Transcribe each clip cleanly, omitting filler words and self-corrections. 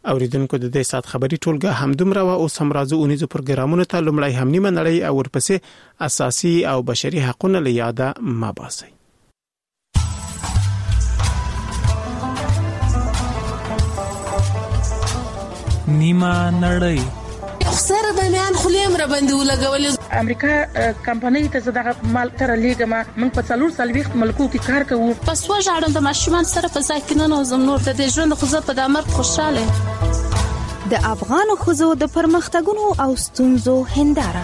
اوریدونکو د دې سات خبري ټولګه همدومره او اوس هم راځو اونیزو پروګرامونو ته لمړی هم نیمه نړۍ او ورپسې اساسي او بشري حقوقونه لیاده مباسي. نیمه نړۍ سره د میان خلیم را باندې ولګول. امریکا کمپنۍ ته زداغه مال تر لیګما من په 440 ملکو کې کار کوو. پس وژاړم د ماشومان سره په ځای کې نه نوزم نور د ژوند خو زه په دامر خوشاله. د افغان خوځو د پرمختګونو او ستونزو هنداره.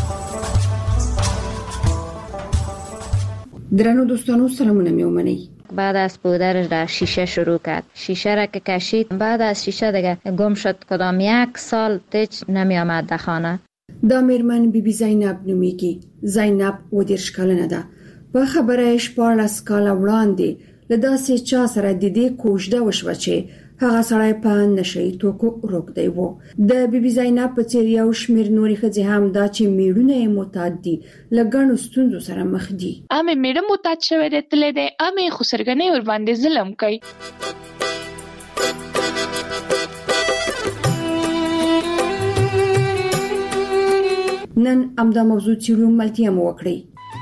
درنو دوستانو سلامونه میومنی. بعد از پودرش در شیشه شروع کرد. شیشه را که کشید بعد از شیشه دیگه گم شد. کدام 1 سال تیچ نمی آمد در خانه. دا میرمن بی زینب نومیگی. زینب و دیرشکالنه ده. با خبرش 14 کاله وړاندې لداسې چا سره د دې کوژده وشوه چې هغه سړی په نشي توکو روکدی وو. د بی زینب په څیر یو شمیر نوري ښځې هم دا چې میړونه معتاد دي لګڼو ستونزو سره مخ دي. امه میړه معتاد شوی دی تل دی امه خسرګنې ور باندې ظلم کوي. نن امدا موضوع چیرو ملتیا مو وکړي.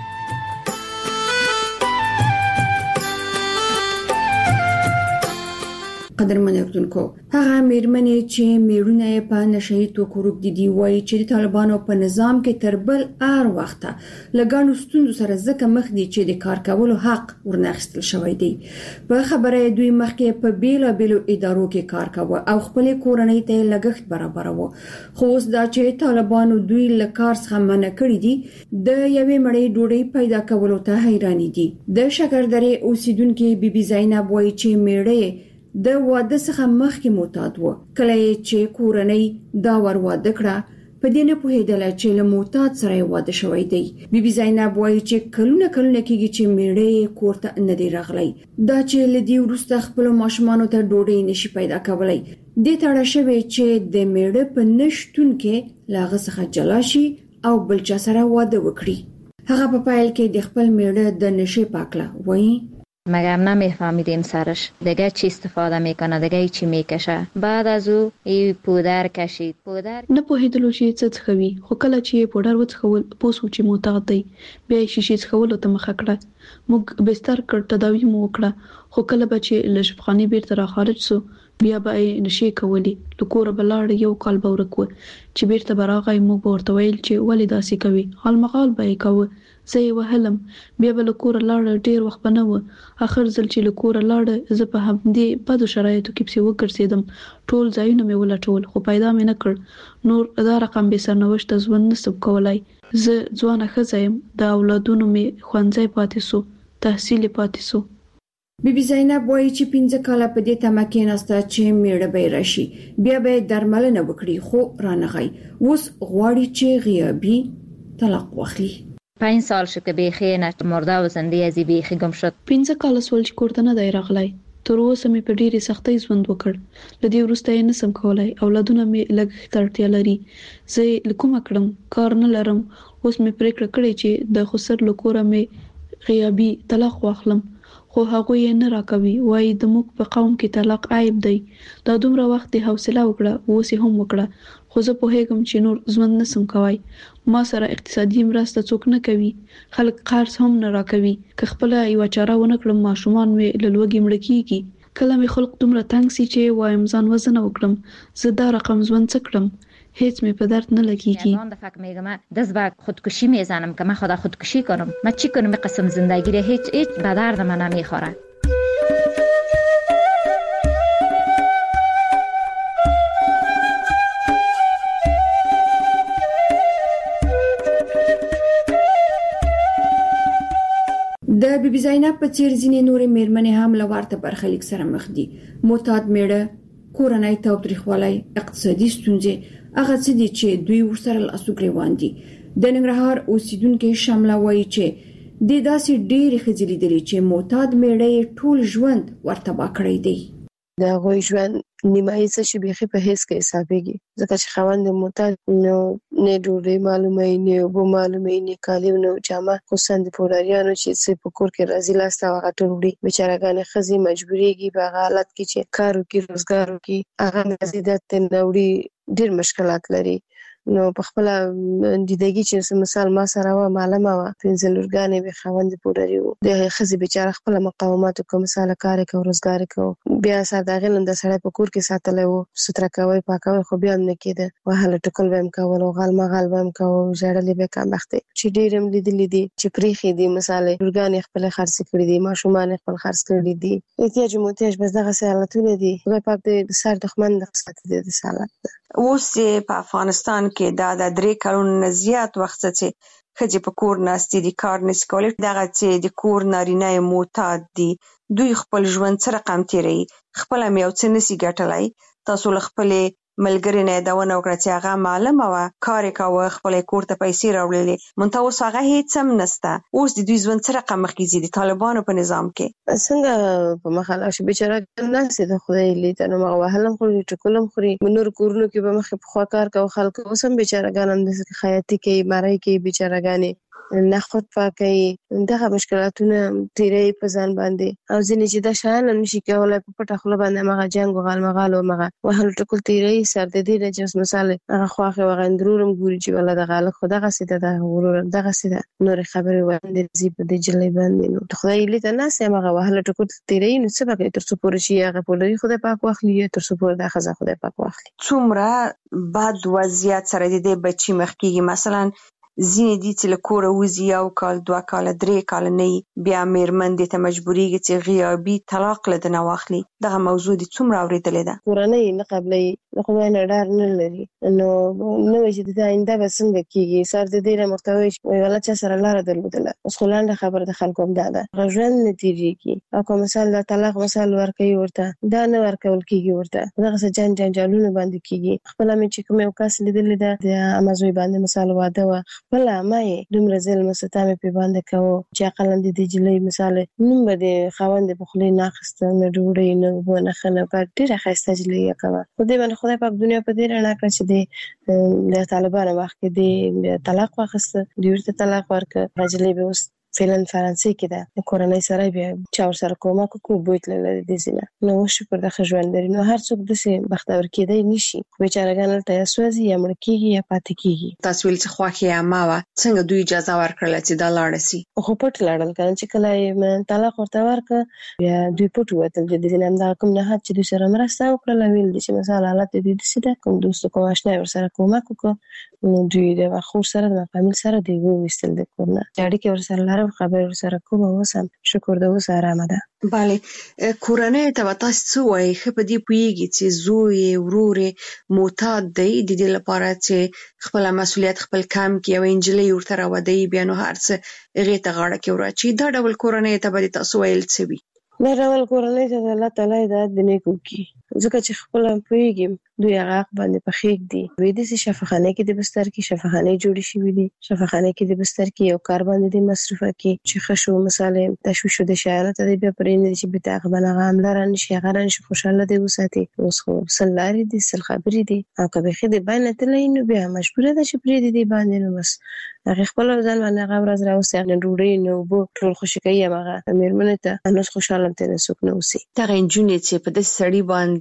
قدرمن اردوونکو هغه میرمنې چې میړونه په نشي توکو روک دي وایي چې د طالبانو په نظام کې تر بل هر وخت لګانو ستونزو سره ځکه مخ دي چې د کار کولو حق ورنغستل شوی دی. په خبره دوی مخکې په بیلو ادارو کې کار کاوه او خپل کورنۍ ته لګښت برابرو. خو اوس دا چې طالبانو دوی له کار څخه منع کړی دي د یوې مړۍ ډوډۍ پیدا کولو ته حیران دي. د شکردرې اوسیدونکو بی زینب وایي چې میړه د واده څخه مخکې معتاد و. کله چې کورنۍ دا ور واده کړه په دې نه پوهېدل چې له معتاد سره واده شوی دی. بی زینب وایي چې کلونه کېږي چې میړه کور ته نه دی راغلی. دا چې لدی ورسته خپل ماشومانو ته ډوډۍ نشي پیدا کولای. د تړه شوی چې د میړه په نشټون کې لاغه څخه جلا شي او بل چا سره واده وکړي. هغه په پایل کې د خپل میړه د نشي پاکله وایي مگر نمیفهمیدیم سرش دیگه چی استفاده میکنه دیگه چی میکشه. بعد از او ای پودر کشید. پودر نه پوهیدلو چې څه څخوي خو کله چې پودر وڅخول پوسو چې معتاد دی بیا شیشې څخولو ته مخه کړه. موږ بستر کړ تداوی مو وکړه خو کله به چې لشفخاني بیرته را خارج سو بیا به نشي کولی. لکور بلاړ یو کال به ورکو چې بیرته براغای موږ ورته ویل چې ولې داسې کوي. حال مغال به کوي زه وهلم بیا به لکور لاړ ډیر وخت بنو. اخر ځل چې لکور لاړ زه په همدې بدو شرایطو کې پسې وګرځیدم. ټول ځایونه مې ولټول خو پیدا مې نه کړ. نور دا رقم به سرنوشت ځوان نسب کولای. زه ځوانه ښځه یم. د اولادونو مې ښوونځی پاتې سو تحصیل پاتې سو. بی زینب وایي چې 15 کاله په دې تمه کېناسته چې میړه به راشي بیا به درملنه وکړي خو رانغی. اوس غواړي چې غیابي طلاق واخلي. 5 سال شد که بیخی مرده و زنده ازی بیخی گم شد. 15 کاله سول چې کوړه نه دی راغلی. تر اوسه مې په ډېرې سختۍ ژوند وکړ. لدی وروسته یې نسم کولای. اولادونه مې لږ تړتیا لري. زه لکوم کړم کار نه لرم. اوس مې پریکړه کړې چې د خسر لکوره مې غیابي طلاق واخلم خو هغه یې نه راکوي. وایي د موږ په قوم کې طلاق عیب دی. دا دومره وخت د حوصله وکړه اوس هم وکړه خو زه پوهیږم چې نور ژوند نسم کوي. ما سره اقتصادي مرسته څوک نه کوي. خلک قرض هم نه راکوي. که خپل یو چاره ونه کړم ماشومان مې له لوږې مړه کیږي. کله مې خلک دومره تنګ سي چې وایم ځان وزن وکړم زه دا رقم ژوند څه کړم. هیڅ مې په درد نه لګیږي. من دفعه میگم دست به خودکشی میزنم که من خدا خودکشی کنم. من چی کنم این قسم زندگی رو هیچ به درد من نمیخوره. د بی زینب په څیر ځینې نورې میرمنې هم له ورته برخلیک سره مخ دي. معتاد میړه کورنۍ تاوتریخوالی اقتصادي ستونزې هغه څه دي چې دوی ورسره لاسو ګریوان دي. د ننګرهار اوسیدونکو شمله وایي چې د داسې ډېرې ښځې لیدلې چې معتاد میړه ټول ژوند ورته با کړی دی. د هغوی ژوند نیمایي څه شي بيخي په هیڅ کې حسابيږي ځکه چې خاوند محتاج نو نه ډوډۍ معلومه نه وب معلومه نه کالي نو جامه خصوصا د پولاریانو چې څه په کور کې راځي لاسته هغه ټولې بیچارهګانې خزي مجبوريږي په حالت کې چې کارو کې روزګارو کې هغه مزیدات نوړي ډېر مشکلات لري نو په خپل دیدګي چې مثال ما سره و معلومه و پنځه لورګانې به خوند پوراري وو د خزي بیچاره خپل مقاومت کوم مثال کار کوي روزګار کوي بیا سره د غلن د سړی په کور کې ساتل وو ستر کوي پاکوي خو بیا نه کېده وهله ټکل ویم کول او غل مغال ویم کوي جړلې به کم وخت چې ډیرم لیدلې دي چې پریخي دي مثال لورګانې خپل خرڅ کړې دي ماشومان خپل خرڅ کړې دي احتیاج موتیج بس دغه سہالتونه دي خدای پاک دې سر دښمن د قصت دې سالات اوس په افغانستان کې دا د 3 کلونو زیات وخت چې خځې په کور ناستې دي کار نشي کولای دغه چې د کور نارینه معتاد دي دوی خپل ژوند سره رقم تیری خپل یو څه نشي ګټلای تاسو خپل ملګری نه دا ونه وکړه چې هغه معلومه و کار کوي خپل کور ته پیسې راوړلې مونږ اوس هغه هیڅ هم نسته اوس د دوی ژوند سره رقم مخکې دي طالبانو په نظام کې څنګه په مخاله شي بیچاره ناس د خدای لیدل نو هغه هلم خو ټکولم خوري منور کورونو کې به مخ په خوا کار کوي خلک اوس هم بیچاره ګانم د خیاطي کې مړای کې بیچاره ګانې نه خود پاکي دغه مشکلاتونه تیرې په ځان باندې او ځینې چې د شان نشي کولای په پټه خپل باندې مغه جنگ غال مغالو مغه وهل ټکول تیرې سر د دې چې مثال هغه خواخه وغندرورم ګوري چې ولا د غاله خدغه سیده د غرور دغه سیده نور خبره وړاندې زی په دې جلې باندې نو خدای لیته نه سمغه وهل ټکول تیرې نو څه به تر څو پورې شي هغه په لري خدای پاک واخلي تر څو پورې د خزه خدای پاک واخلي څومره بعد وضعیت سره دې بچي مخکېږي مثلا ځینې دي چې له کوره وځي یو کال 2 کال 3 کال نه بیا میرمن دې ته مجبورېږي چې غیابي طلاق لدنه واخلي دغه موضوع دې څومره اورېدلې ده کورنۍ نه قبلې خو نه ډار نه لري نو چې د آینده به څنګه کیږي سر دې ډېر مرتوي ولا چې سره لار درلودله اوس خلانده خبر د خلکو هم ده غژن نتیجه او کوم مثال د طلاق مثال ورکوي ورته دا نه ورکول کیږي ورته دغه جنجالونه باندې کیږي خپل مې چې کوم یو کس لیدل ده د امازوي باندې مثال واده و خپل ما دومره ځل مستامه په باندې کوو چې اقلند دي جلې مثال نوم به خوند په خلې ناخسته نه ډوړې نه ونه خنه په ډیره خسته جلې کوي خو دې باندې خدای پاک دنیا په دې رڼا کړ چې د طالبانو وخت کې د طلاق واخسته د ورته طلاق ورکړ راځلې به اوس فعلا فرانسې کې ده کورنۍ سره بیا چا ور سره کومه کو بوت لري د زینه نو شکر د خجوان لري نو هر څوک د سي بختور کېدای نشي بیچارهګان ته سوځي یا مړ کېږي یا پاتې کېږي تاسو ول چې خواخې اماوه څنګه دوی اجازه ورکړل چې دا لاړ شي خو پټ لاړل کله چې کله طلاق ورته ورکړ بیا دوی پټ وته د زینه هم دا کوم نه چې دوی سره مرسته وکړل ویل چې مثلا حالت دې د سیده کوم دوست کوم آشنا ور سره کومه کو نو دوی د خور سره د فامیل سره دی وستل د کورنه اړیکې ور سره لاره خبر سره کوم اوسم شکر د اوس آرامه ده bale کورنۍ ته تاسو څه وایي خو په دې پویږي چې زوی ورور معتاد دی د دې لپاره چې خپل مسولیت خپل کام کې او انجلې ورته راوړي بیا نو هرڅ هغه ته غاړه کې ورچی دا ډول کورنۍ ته به تاسو ویل څه وي دا ډول کورنۍ ته الله تعالی د دنیا کوي ځکه چې خپل پویږي دوی هغه باندې په خېک دي وې د شفاخانه کې د بستر کې شفاخانه جوړې شوې دي شفاخانه کې د بستر کې یو کار باندې د مصرفه کې چې خشو مثلا تشویش د شایعات د بیا پرې نه چې به تقبل غامل ران شي غران شي خوشاله دی وساتي اوس خو سلاري دي سل خبرې دي او کبه خې د باندې تلې نو بیا مجبور ده چې پرې دي باندې نو بس هغه خپل ځان باندې هغه ورځ راوځي نه ډوډۍ نو بو ټول خوشی کوي هغه میرمنه ته انو خوشاله ته نه سوک نو سي دا انجونې چې په دې سړی باندې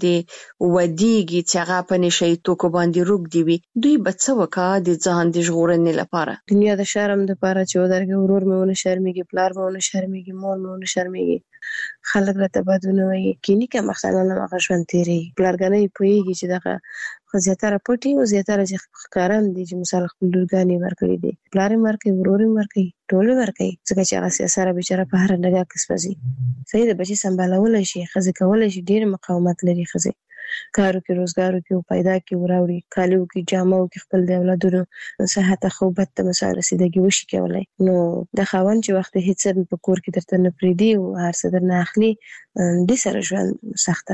ودیږي چې هغه په نشي توکو باندې روګ دی وي دوی به څه وکړي د ځان د ژغورنې لپاره دنیا د شرم د لپاره چې ودرګه ورور مې شرمېږي پلار مې شرمېږي مور مې شرمېږي خلک راته بدونه وایي کینی که مثلا نه مغشون تیری پلارګنې پويږي چې دغه زیاتره پټي او زیاتره چې ښکارم دي چې مثلا خپل لورګانې ورکړي دي پلارې ورکړي ورورې ورکړي ټول ورکړي ځکه چې هغه سره بیچاره په هر ډګه کې سپزي صحیح ده بچي سمبالول شي خزه کول شي ډیر مقاومت لري خزه کارو کې روزګارو کې پیدا کې وراوړي کالو کې جامو کې خپل د اولادونو صحت خو بت مثلا رسیدګي وشي کولای نو د خاوند چې وخت هیڅ په کور کې درته نه پریدي او هر څه درنه اخلي د سره ژوند سخت ده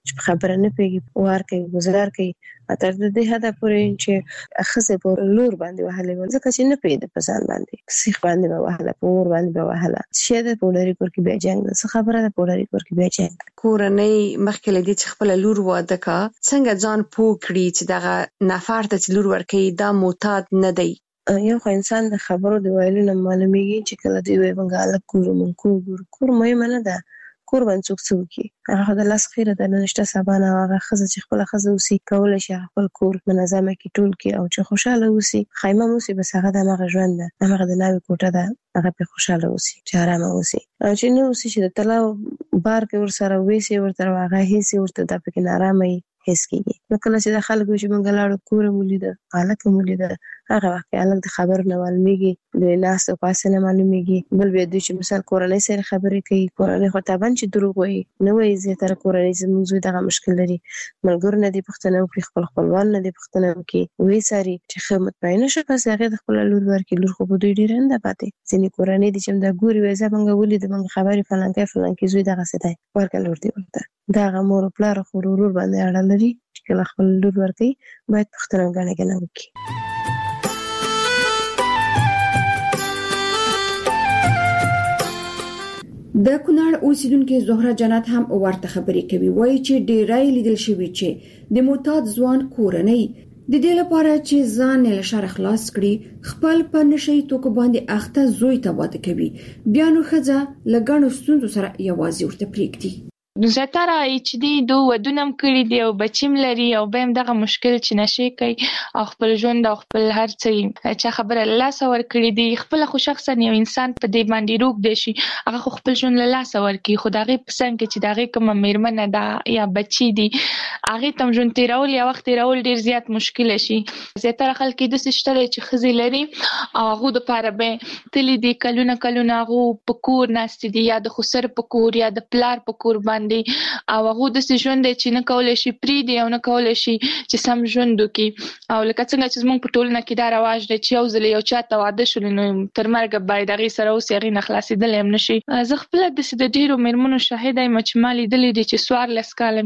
چې خبره نه پیږي وار کوي گزار کوي تر دې حد پورې چې خزه په لور باندې وهلې ځکه چې نه پیدا په ځان باندې سیخ باندې وهله پور باندې وهله شه د پولري کور کې به جنگ څه خبره د پولري کور کې به جنگ کورنۍ مخکې لدی چې خپل لور واده کا څنګه ځان پوکړي چې دغه نفر ته لور ورکړي دا معتاد نه دی یو خو انسان د خبرو د ویلو نه معلومیږي چې کله دی وي بنګاله کور مهمه نه ده کور باندې څوک څوکي هغه د لاس خیره د نشته سبانه هغه خزه چې خپل خزه وسی کول شي خپل کور منظمه کی ټول کی او چې خوشاله وسی خیمه موسی بس هغه د هغه ژوند ده هغه د ناوی کوټه ده هغه په خوشاله وسی چې آرام وسی چې نو وسی چې د تلاو بار کې ور سره وسی ورته هغه هیڅ ورته د پکې نارامي هیڅ کیږي نو کله چې د خلکو چې منګلاړو کور مولیده حالکه مولیده هغه وخت الګ د خبر نه معلومیږي د ناس او پاسه نه معلومیږي بل به د چې مثال کورنۍ سره خبرې کوي کورنۍ خو تابان چې دروغ وایي نو وایي زه تر کورنۍ زموږ دغه مشکل لري ملګر نه دی پښتنه او خپلوان نه دی پښتنه کې وې ساري چې خدمت پاینه شي پس هغه د خپل لور ورکې لور خو په دوی ډیر نه پاتې ځینې کورنۍ دي چې د ګوري وې زمونږ ولې د منګ خبرې فلان کې زوی دغه ستای ورکه لور دی ورته دا غمور پلار خو ورور باندې اړه لري چې کله خپل لور ورکې باید پښتنه غاڼه وکړي د کونړ اوسیدونکو زهره جنت هم ورته خبرې کوي وایي چې ډیرای لیدل شوی چې د معتاد ځوان کورنۍ د دې لپاره چې ځان له شر خلاص کړي خپل په نشي توکو باندې اخته زوی ته واده کوي بیا نو خزه لګانو ستونزو سره یوازې ورته پریږدي زیاتره چې دی دو ودونم کړی دی او بچیم لري او بهم دغه مشکل چې نشي کوي او خپل ژوند او خپل هر څه چې خبره لاس ور کړی دی خپل خو شخصا یو انسان په دې باندې روغ دی شي هغه خپل ژوند لاس ور کوي خدای پسند کې چې دغه کوم میرمنه ده یا بچی دی هغه تم ژوند تیرول یا وخت تیرول ډیر زیات مشکل شي زیاتره خلک د سشتل چې خزي لري او هغه د پاره به تل دي کلونه هغه په کور ناست دي یا د خسر په کور یا د پلار په کور باندې او هغه د ژوند چې نه کولای شي پری دی او نه کولای شي چې سم ژوند وکي او لکه څنګه چې موږ په ټولنه کې دا رواج دی چې یو ځل یو چاته واده شول نو تر مرګ باید هغه سره اوس هغه نه خلاصېدل هم نشي زه خپل د ډیرو میرمنو شاهد یم چې مالي دلې دي چې سوار لس کالم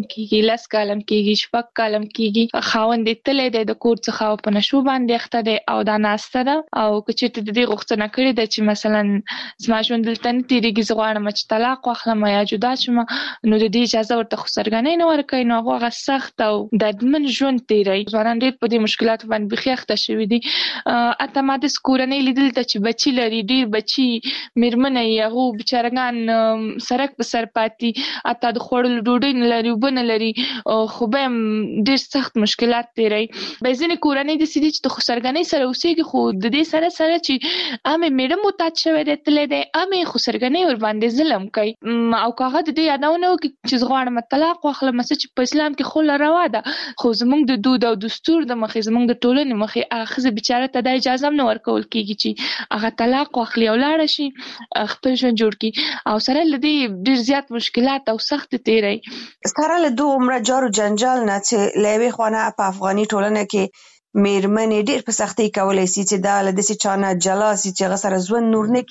کېږي شپږ کالم کېږي خاوند تلې د کور څخه په نشو باندې اخته دی او دا ناسته ده او چې ته د دې غوښتنه کړې ده چې مثلا زما ژوند دلته نه تیریږي زه غواړم چې طلاق واخلم یا جدا شم نو د دې اجازه ورته خسرګنۍ نه ورکوي نو هغه سخت او دردمن ژوند تیری ځوانان ډېر په دې مشکلاتو باندې بېخي اخته شوي دي اته ما د کورنۍ لیدل ته چې بچي لري ډېر بچي میرمنې یې هغو بېچارهګان سرک په سر پاتې اته د خوړلو ډوډۍ نه لري اوبه نه لري خو به هم ډېر سخت مشکلات تیری به ځینې کورنۍ داسې دي چې د خسرګنۍ سره اوسېږي خو د دې سره چې امې میړه معتاد شوی دی تللی دی امې خسرګنۍ ورباندې ظلم کوي او که هغه د دې یادونه وکړي چې زه غواړم طلاق واخلم چې په اسلام کې خو روا ده خو زموږ د دود او دستور د مخې زموږ د ټولنې مخې هغه ښځه بیچاره ته دا اجازه هم نه ورکول کېږي چې هغه طلاق واخلي او لاړه شي خپل ژوند جوړ کړي او سره له دې ډېر زیات مشکلات او سخت تیری سره له دوه عمره جارو جنجال نه چې له یوې خوا په افغاني ټولنه کې میرمنې ډېر په سختۍ کولی شي چې دا له داسې چا نه جلا شي چې هغه سره ژوند نور نه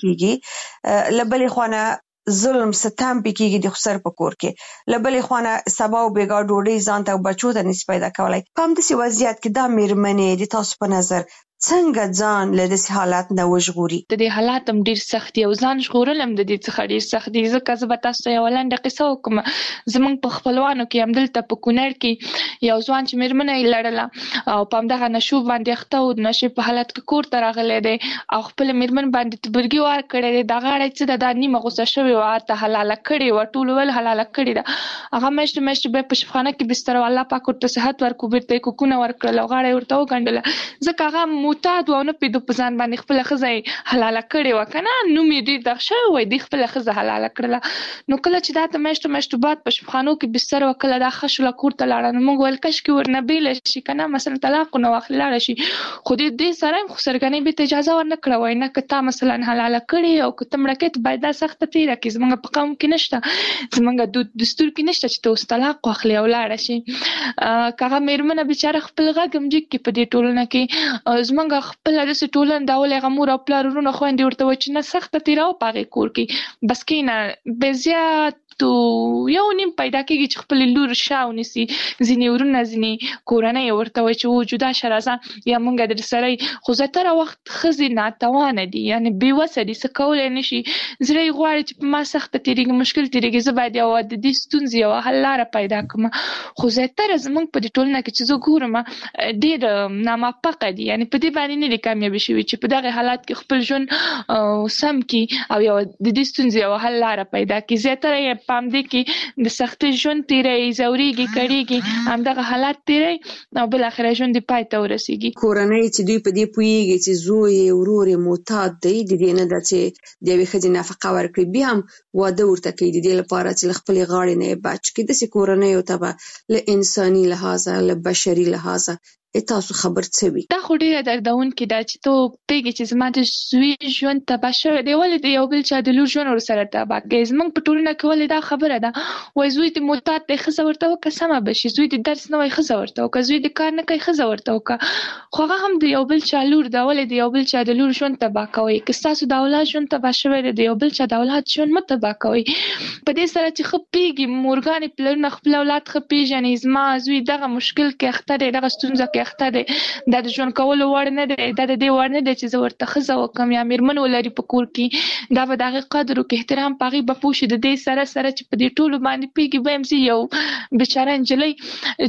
کېږي له بلې خوا نه ظلم ستم پکېږي د خسر په کور کې له بلې خوا نه سبا او بېګا ډوډۍ ځان ته او بچو ته نشي پیدا کولی په همداسې وضعیت کې دا میرمنې د تاسو په نظر څنګه ځان له داسې حالات نه وژغوري د دې حالات هم ډېر سخت دي او ځان ژغورل هم د دې څخه ډېر سخت دي ځکه زه به تاسو ته یوه لنډه قصه وکړم زموږ په خپلوانو کې همدلته په کونړ کې یو ځوان چې میرمنه یې لرله او په همدغه نشو باندې اخته و د نشې په حالت کې کور ته راغلی دی او خپله میرمن باندې تبرګي وار کړی دی دا غاړه څه ده دا نیمه غوسه شوې وه هلته حلاله کړې وه ټولو ویل حلاله کړې ده هغه میاشتې بیا په شفخانه کې بستر و الله پاک ورته صحت ورکړو بیرته یې کوکونه ورکړل او غاړه یې ورته وګنډله ځکه هغه معتاد و او نه پوهېدو په ځان باندې خپله ښځه یې حلاله کړې وه که نه نوم یې ډېر دغ شوی وی دوی خپله ښځه حلاله کړله نو کله چې دا ته میاشتو بعد په شفخانو کې بستر وه کله دا ښه شوله کور ته لاړه نو موږ ویل کشکې ورنه بېله شي که نه مثلا طلاق ونه واخلي لاړه شي خو دې سره هم خسرګنۍ بېرته اجازه ورنه کړه وایي نه که تا مثلا حلاله کړې او که ته مړه کوې ته باید دا سخته تېره کړې زموږ په قوم کې نشته زموږ دستور کې نشته چې ته اوس طلاق واخلې او لاړه شي که هغه مېرمنه بېچاره خپل غږ هم جګ کړي په دې ټولنه کې زموږ موږ خپل د ټولن دا ولې غمور او پلارونو خويندې ورته و چې نه سخت تیراو پاغه کور کې بس کینه به زیات تو یو نیم پیدا کېږي چې خپل لور شاوني سي ځینې ورونه ځینې کورنۍ ورته وي چې و جدا شرازه یا مونږ در سره خو زتره وخت خزي ناتوانه دي یعنی بیوسه دي څه کولای نشي زړه غواړي چې ما سخت تیریږي مشکل تیریږي زه باید یو د دې ستونزې یو حل لاره پیدا کړم خو زتره زمونږ په دې ټولنه کې چې زه ګورم ډېر ناموفقه دي یعنی په دې باندې نه دي کامیاب شوي چې په دغه حالات کې خپل ژوند سم کی او یو د دې ستونزې یو حل لاره پیدا کړي زتره پام دې کې د سختي ژوند تیرې زوريږي کړيږي همدغه حالات تیرې او بل اخر ژوند د پای ته ورسیږي کورنۍ چې دوی په دې پويږي چې زوی ورور معتاد دی د دې نه د چې د یوې ښځې نفقه ورکړي بیا هم واده ورته کوي د دې لپاره چې خپل غاړې نه بچ کړي د کورنۍ او ته له انساني لحاظه له بشري لحاظه تاسو خبر څه وي دا خو ډیره دردونکې ده چې ته پیږي چې زما د زوی ژوند تباه شوی دی ولې د یو بل چا د لور ژوند ورسره تباه کوي زموږ په ټولنه کې ولې دا خبره ده وایي زوی د معتاد دی ښځه ورته وکړه سمه به شي زوی د درس نه وایي ښځه ورته وکړه زوی د کار نه کوي ښځه ورته وکړه خو هغه هم د یو بل چا لور ده ولې د یو بل چا د لور ژوند تباه کوئ که ستاسو د اولاد ژوند تباه شوی دی د یو بل چا د اولاد ژوند مه تباه کوئ په دې سره چې ښه پیږي مورګانې پلرونه خپل اولاد ښه پیژني زما زوی دغه مشکل کې اخته دی دغه ستونزه کې اخته دی دا د ژوند کولو وړ نه دی دا د دې وړ نه دی چې زه ورته ښځه وکړم یا مېرمن ولري په کور کې دا به د هغې قدر وکړي احترام په هغې به پوه شي د دې سره سره چې په دې ټولو باندې پوهېږي به یم زه یو بېچاره نجلۍ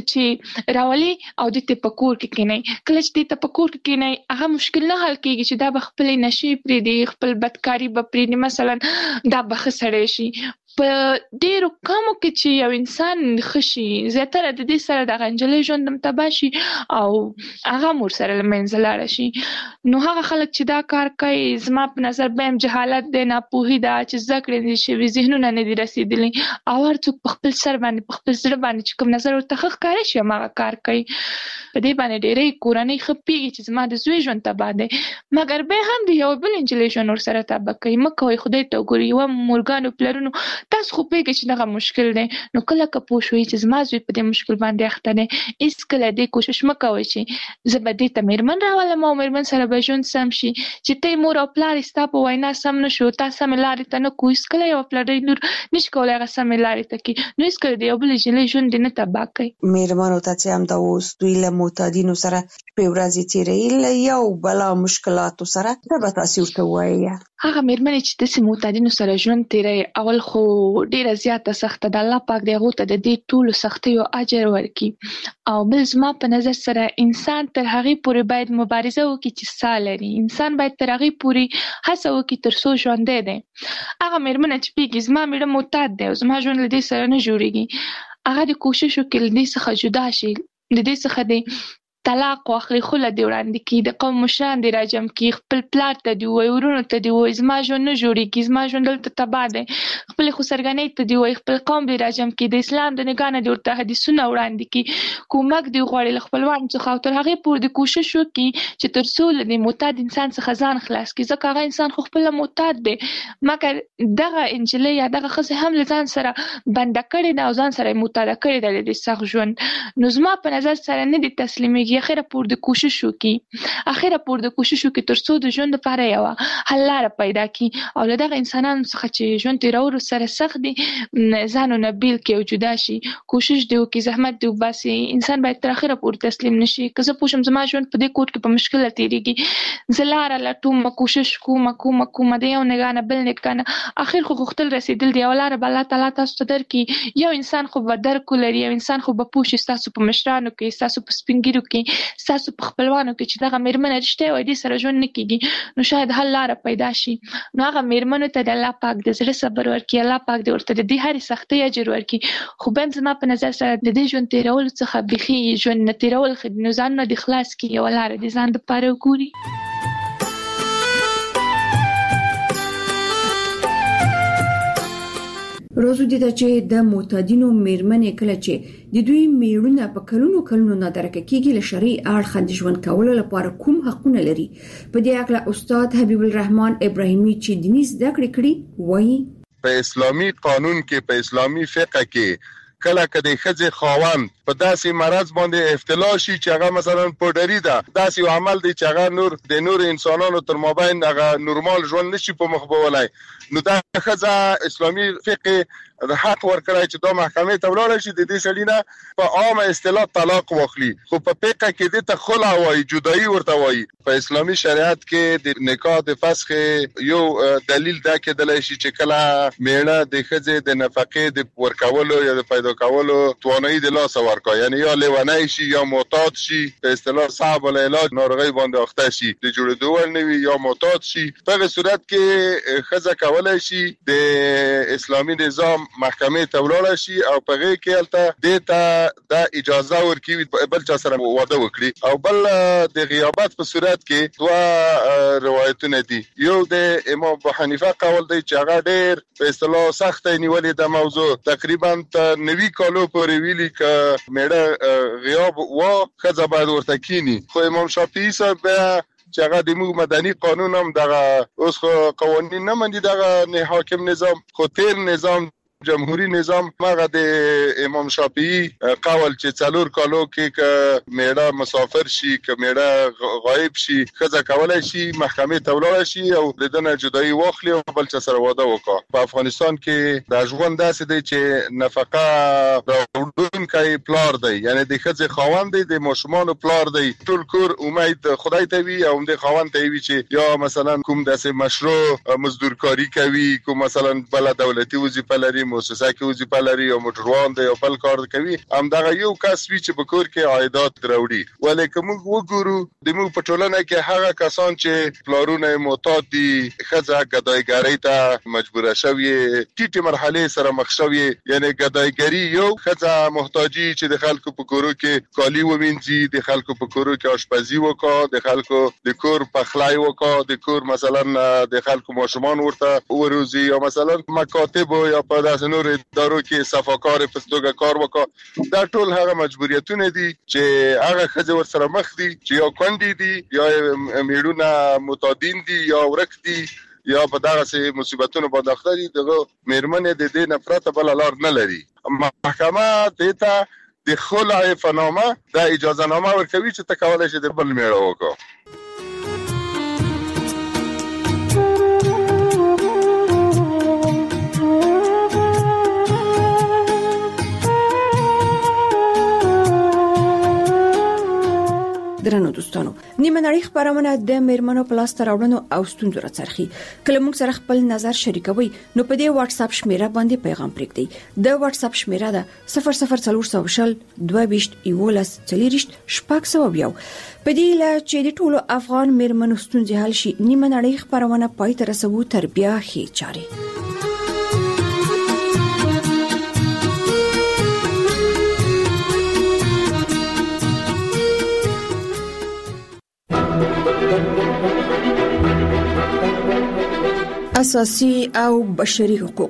چې راولي او دې ته په کور کې کښېنئ کله چې دې ته په کور کې کښېنئ هغه مشکل نه حل کېږي چې دا به خپلې نشې پرېږدي خپل بدکاري به پرېږدي مثلا دا به ښه سړی شي په ډېرو کمو کې چې یو انسان ښه شي زیاتره د دې سره دغه نجلۍ ژوند هم تباه شي او هغه هم ورسره له منځه لاړه شي نو هغه خلک چې دا کار کوي زما په نظر به هم جهالت دی ناپوهي ده چې زده کړې دي شوي ذهنونه نه دي رسېدلي او هر څوک په خپل سر باندې په خپل زړه باندې چې کوم نظر ورته ښه ښکاره شي هماغه کار کوي په دې باندې ډېرې کورنۍ ښه پوهېږي چې زما د زوی ژوند تباه دی مګر بیا هم د یو بل نجلۍ ژوند ورسره تباه کوي مه کوئ خدای ته وګورئ یوه مورګانو پلرونو تاسو خو پوهېږئ چې دغه مشکل دی نو کله که پوه شوئ چې زما زوی په دې مشکل باندې اخته دی هېڅکله دې کوشش مه کوئ چې زه به دې ته مېرمن راولم او مېرمن سره به ژوند سم شي چې ته مور او پلار یې ستا په وینا سم نه شو تا سمې لارې ته نه کوو هېڅکله یوه پلرۍ لور نشي کولی هغه سمې لارې ته کړي نو هېڅکله د یو بل نجلۍ ژوند دې نه تباه کوي مېرمنو ته چې همدا اوس دوی له معتادینو سره شپې ورځې تېروي له یو بلا مشکلاتو سره څه به تاسې ورته ووایئ هغه مېرمنې چې داسې معتادینو سره ژوند تېروي اول خو ډېره زیاته سخته ده الله پاک د هغو ته د دې ټولو سختیو اجر ورکړي او بل زما په نظر سره انسان تر هغې پورې باید مبارزه وکړي چې ساه لري انسان باید تر هغې پورې هڅه وکړي تر څو ژوندی دی هغه مېرمنه چې پوهېږي زما مېړه معتاد دی او زما ژوند له دې سره نه جوړېږي هغه د کوشش وکړي له دې څخه جدا شي د دې څخه د طلاق واخلي خوله دې وړاندې کړي د قوم مشران دې راجم کړي خپل پلار ته دې ووایي ورونو ته دې ووایي زما ژوند نه جوړېږي زما ژوند دلته تباه دی خپلې خسرګنۍ ته دې ووایي خپل قوم دې راجم کړي د اسلام د نګاه نه دې ورته حدیثونه وړاندې کړي کومک دې وغواړي له خپلوانو څخه او تر هغې پورې دې کوشش وکړي چې تر څو له دې معتاد انسان څخه ځان خلاص کړي ځکه هغه انسان خو خپله معتاد دی مګر دغه نجلۍ یا دغه ښځې هم له ځان سره بنده کړې ده او ځان سره یې معتاده کړې ده له دې سخت ژوند نو زما په نظر سره نه دې تسلیمېږي اخره پورې د کوشش وکړي اخره پورې د کوشش وکړي تر څو د ژوند لپاره یوه حل لاره پیدا کړي او له دغه انسانانو څخه چې ژوند تېرولو سره سخت دي ځان ونه بیل کړي او جدا شي کوشش دې وکړي زحمت دې وباسي انسان باید تر اخره پورې تسلیم نه شي که زه پوه شم زما ژوند په دې کور کې په مشکله تېرېږي زه لاره لټوم کوشش کوم د یو نګاه نه بل نګاه نه اخر خو غوښتل رسېدل دی یوه لاره به الله تعالی تاسو ته درکړي یو انسان خو به درک ولري یو انسان خو به پوه شي ستاسو په مشرانو کې ستاسو په سپین ږیرو کې ستاسو په خپلوانو کې چې دغه مېرمنه رښتیا وایي دې سره ژوند نه کېږي نو شاید حل لاره پیدا شي نو هغه مېرمنو ته د الله پاک د زړه صبر ورکړي الله پاک دې ورته د دې هرې سختۍ اجر ورکړي خو به هم زما په نظر سره د دې ژوند تېرولو څخه بیخي ژوند نه تېرول ښه دي نو ځانونه دې خلاص کړي یوه لاره دې ځان دپاره وګوري روزو دي ته چې د معتادینو مېرمنې کله چې د دوی میړونه په کلونو نادرکه کېږي له شرعي اړخه د ژوند کولو لپاره کوم حقونه لري په دې اړه استاد حبیب الرحمن ابراهیمي چې دیني زده کړې کړي وایي په اسلامي قانون کې په اسلامي فقه کې کله کدی خځه خاوند په داسې مرض باندې ابتلا شي چې هغه مثلا پودری ده، داسې عمل دی چې هغه نور انسانانو تر مابین هغه نورمال ژوند نشي په مخ بولای، نو دا خځه اسلامي فقه د حق ورکړای چې دا محکمې ته ولاړ شي، د دې سړي نه په عامه اصطلاح طلاق واخلي. خو په فقه کې د تخلع وایي، جدایي ورته وایي. په اسلامي شریعت کې د نکاح د فسخ یو دلیل دا کېدلی شي چې کله میړه د ښځې د نفقې د ورکولو یا د پیدا کولو توانایي د لاسه ورکړي، یعنی یا لیونی شي یا معتاد شي، په اصطلاح صعب العلاج ناروغۍ باندې اخته شي، د جوړېدو وړ نه وي یا معتاد شي. په هغه صورت کې ښځه کولی شي د اسلامي نظام محکمې ته ولاړه شي او په هغې کې هلته دې ته دا اجازه ورکوي بل چا سره واده وکړي. او بل د غیابت په صورت کې دوه روایتونه دي. یو د امام ابو حنیفه قول دی چې هغه ډېر په اصطلاح سخته نیولې د موضوع، تقریبا 90 کالو پورې ویلي که میړه غیاب و ښځه باید ورته کینی. خو امام شافعي صاحب چې هغه د موږ مدني قانون هم دغه اوس خو قوانین نه مني دغه حاکم نظام، خو تیر نظام جمهوری نظام هغه د امام شافعي قول چې 4 کالو کې که میړه مسافر شي که میړه غایب شي ښځه کولی شي محکمې ته ولاړه شي او د ده نه جدایي واخلي او بل چا سره واده وکړي. په افغانستان کې دا ژوند داسې دی چې نفقه راوړونکی پلار دی، یعنی د ښځې خاوند دی، د ماشومانو پلار دی. ټول کور امید خدای ته وي او د خاوند ته وي چې یا مثلا کوم داسې مشروع مزدورکاري کوي، کوم مثلا بل دولتي وظیفه لري، مؤسسه کې وظیفه لري او موټروان دی او بل کار کوي، همدغه یو کس وي چې په کور کې عایدات راوړي. ولې که موږ وګورو د موږ په ټولنه کې هغه کسان چې پلارونه معتاد دي، ښځه ګدایګرۍ ته مجبوره شوې، ټیټې مرحلې سره مخ شوې، یعنی ګدایګري یو، ښځه محتاجي چې د خلکو په کورو کې کالي ووینځي، د خلکو په کورو کې آشپزي وکړه، د خلکو د کور پخلی وکړه، د کور مثلا د خلکو ماشومان ورته وروزي، یا مثلا مکاتب یا په داسې نور ادارو کې صفاکار په توګه کار وکړه. دا ټول هغه مجبوریتونه دي چې هغه ښځې ورسره مخ دي چې یا کونډې دي یا میړونه معتادین دي یا ورک دي یا په دغسې مصیبتونو باندې اخته دي. دغه میرمنې د دې نه پرته بله لار نه لري. محکمه دې ته د خلع فنامه دا اجازه نامه ورکوي چې ته کولی شې د بل میړه وکړه. درنو دوستانو، نیمه نړۍ خبرونه د میرمنو په لاس راوړنو او ستونزو راڅرخي. کله موږ سره خپل نظر شریکوي نو په دې واتس اپ شمیره باندې پیغام پرېږدئ. د واتس اپ شمیره ده 00400 22 11 4 په دې لا چې د ټولو افغان میرمنو ستونزې حل شي. نیمه نړۍ خبرونه پای ته رسوو تر بیا ښې چارې. اساسي او بشري حقوق.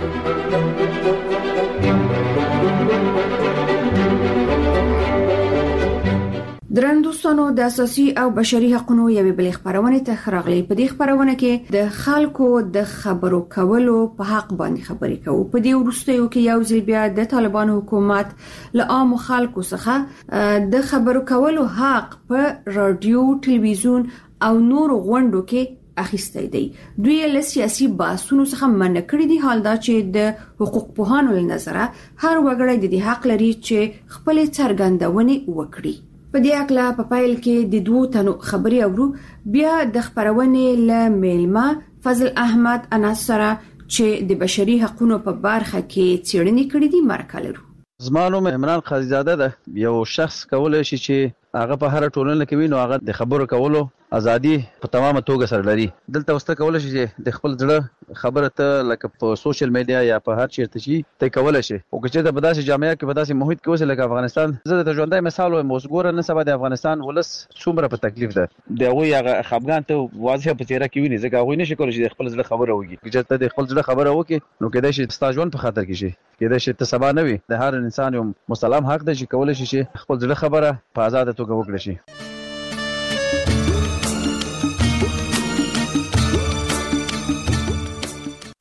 درن دوستانو، د اساسي او بشري حقوقو یوې بلې خبرونه ته خراغلي. په دې خبرونه کې د خلکو د خبرو کولو په حق باندې خبرې کوو. په دې وروستیو کې یو ځل بیا د طالبانو حکومت له عام خلکو څخه د خبرو کولو حق په رادیو، ټلویزیون او نور غونډو کې اخیستی دی. دوی له سیاسي بحثونو څخه منع کړی دی. حال دا چې د حقوق پوهانو له نظره هر وګړی د دې حق لري چې خپل څرګندونې وکړي. په دې اړه په پایل کې د دوه تنو خبري اورو. بیا د خبرونه له میلمه فضل احمد انس سره چې د بشري حقوقو په برخه کې څېړنې کړې دي مرکلرو. زما نوم عمران قاضیزاده ده. یو شخص کولای شي چې هغه په هر ټولنه کې وي نو هغه د خبرو کولو ازادي په تمامه توګه سره لري. دلته وسته کولای شي چې د خپل ځړه خبره ته لکه په سوشل میډیا یا په هر چیرته شي ته کولای شي. او که چې د بداسي جامعه کې بداسي محیط کې اوسه لکه افغانستان، زه د ژوندۍ مثال وایم. اوس ګوره نن سبا د افغانستان ولس څومره په تکلیف ده. د هغوی هغه خفګان ته واضح په څېره کې ویني، ځکه هغوی نشي کولی چې د خپل ځړه خبره وکړي. که چېرته د خپل ځړه خبره وکړي نو کېدای شي ستا ژوند په خطر کې شي، کېدای شي ته سبا نه وي. د هر انسان یو مسلم حق دی چې کولی شي چې خپل ځړه خبره په آزاده توګه وکړي شي.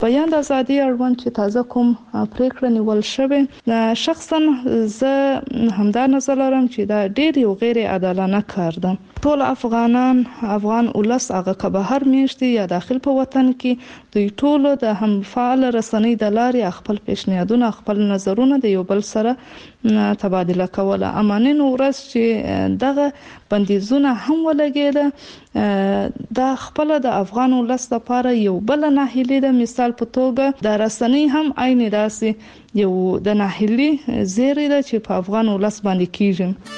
بیان د ازادي اړوند چې تازه کوم پریکړه نیول شوې شخصا زه همدا نظر لرم چې دا ډېر یو غیر عادلانه کار ده. ټول افغان ولس هغه که بهر میشتي یا داخل په وطن کې دوی ټول د هم فعال رسنۍ د لارې خپل پیشنهادونه خپل نظرونه د یو بل سره تبادله کوله. امانین ورځ چې دغه بندیزونه هم ولګېده دا خپل د افغان ولس لپاره یو بل ناهیلي ده. مثال په توګه د رسنۍ هم عین داسې یو د ناهیلي زیری ده چې په افغان ولس باندې کیږي.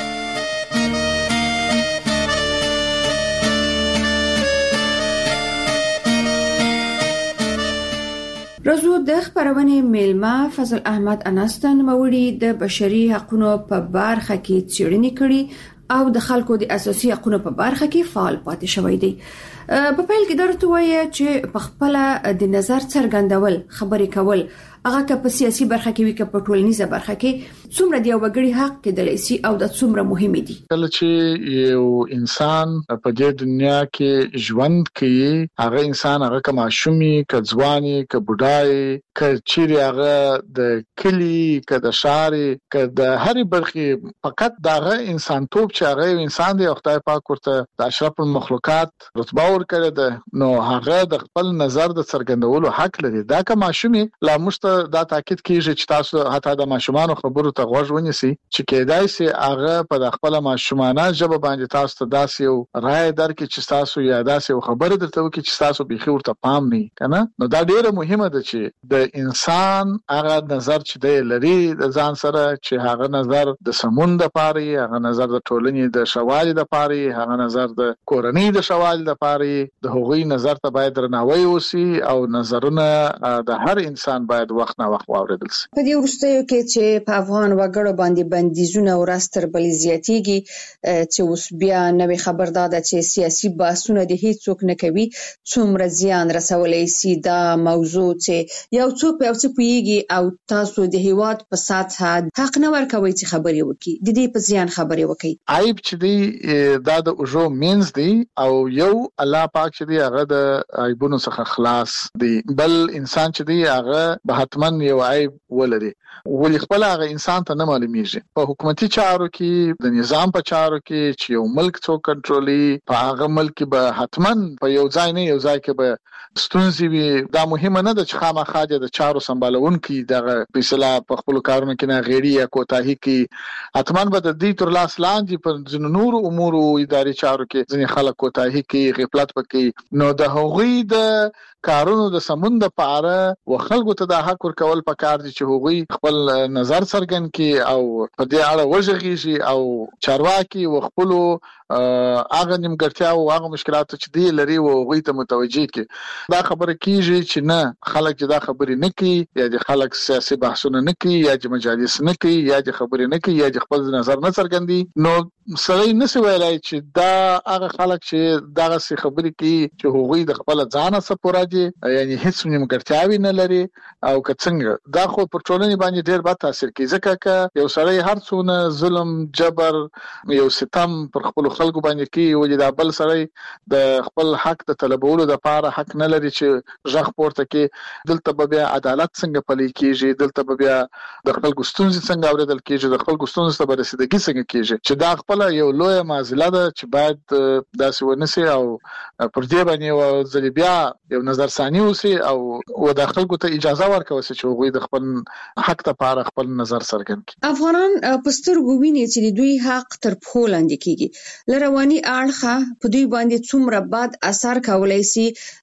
رزو د خبرونه میلمه فضل احمد انستان موړي د بشري حقوقو په برخه کې څېړنې کړي او د خلکو د اساسي حقوقو په برخه کې فعال پاتې شوی دی. په پیل کې درته وایي چې په خپل د نظر څرګندول خبرې کول هغه که په سیاسي برخه کې وي که په ټولنیزه برخه کې څومره دی وګړي حق کې د لسی او د څومره مهم دي. کله چې یو انسان په دې دنیا کې ژوند کوي هغه انسان هغه که ماشومي که ځواني که بوډای که چیرې هغه د کلی که د شهر که د هرې برخې فقط دغه انسان توپ چې هغه انسان دی او خدای پاک ورته د اشرف المخلوقات رتبه ورکړې ده نو هغه د خپل نظر د څرګندولو حق لري. دا که ماشومي لا مشته دا تاکید کیږي چې تاسو حتی د ماشومان خبرو ته غوږ ونیسئ چې کېدای شي هغه په د خپل ماشومانه ژبه باندې تاسو ته داسې یو رائے درکړي چې تاسو یا داسې یو خبره درته وکړي چې تاسو بيخي ورته پام نه کنه. نو دا ډیره مهمه ده چې د انسان هغه نظر چې دی لري د ځان سره چې هغه نظر د سمون د پاره هغه نظر د ټولنې د شوالي د پاره هغه نظر د کورنۍ د شوالي د پاره د هغوی نظر ته باید درناوی وسی او نظرونه د هر انسان باید وخت نه وخت واوریدل شي. په دې وروستیو کې چې په افغان وګړو باندې بندیزونه ورځ تر بلې زیاتېږي چې اوس بیا نوې خبر داده چې سیاسي بحثونه د هیڅوک نه کوي څومره زیان رسولی شي دا موضوع چې یو څوک یو څه پوهیږي او تاسو د هیواد په سطحه حق نه ورکوي چې خبرې وکړي د دې په زیان خبرې وکړي. عیب چې دی دا د اوجو مینز دی او یو الله پاک چې دی هغه د عیبونو څخه خلاص دی. بل انسان چې دی هغه به حتمن یو عیب ولري ولی خپل هغه انسان ته نه معلومیږي. په حکومتي چارو کې د نظام په چارو کې چې یو ملک څوک کنټرولي په هغه ملک به حتمن په یو ځای نه یو ځای کې به ستونزې وي. دا مهمه نه ده چې خامخا د چارو سمبالونکي دغه فیصله په خپل کارونو کې نه غیري یا کوتاهي کې حتمن به د دې تر لاس لاندې په ځینو نورو امور او اداري چارو کې ځینې خلک کوتاهي کې غفلت وکړي. نو د هغوی د کارونو د سمون د پاره او خلکو ته د حق ورکول پکار دي چې هغوی خپل نظر څرګند کړي او په دې اړه وژغېږي او چارواکي او خپل هغه نیمګړتیا او هغه مشکلات چې دی لري او هغوی ته متوجي کړي. دا خبره کیږي چې نه خلک چې دا خبرې نه کوي یا د خلک سیاسي بحثونه نه کوي یا د مجالس نه کوي یا د خبرې نه کوي یا د خپل نظر نه څرګندي نو سړی نشي ویلای چې دا هغه خلک چې دغه څه خبرې کوي چې هغوی د خپل ځان څخه پوره دي یعنی هیڅ نیمګړتیاوي نه لري او که څنګه دا خو پر ټولنې باندې ډېر بد تاثیر کوي ځکه چې یو سړی هر څونه ظلم جبر یو ستم پر خپل خلکو باندې کوي او دا بل سړی د خپل حق د طلبولو لپاره حق نه لري چې ژغ پورته کوي. دلته بیا عدالت څنګه پلي کیږي دلته بیا د خلکو ستونزې څنګه اوریدل کیږي د خلکو ستونزې ته رسیدګي څنګه کیږي چې دا خپل یو لوی معضله ده چې باید داسې ونسي او پر دې باندې یو ځل بیا یو نظر ثاني وسی او د خلکو ته اجازه ورکوي چې هغوی د خپل حق لپاره خپل نظر څرګند کړي. افغانان په سترګو ویني چې د دوی حق تر پښو لاندې کیږي. لرواني اړخه په دوی باندې څومره بد اثر کولای شي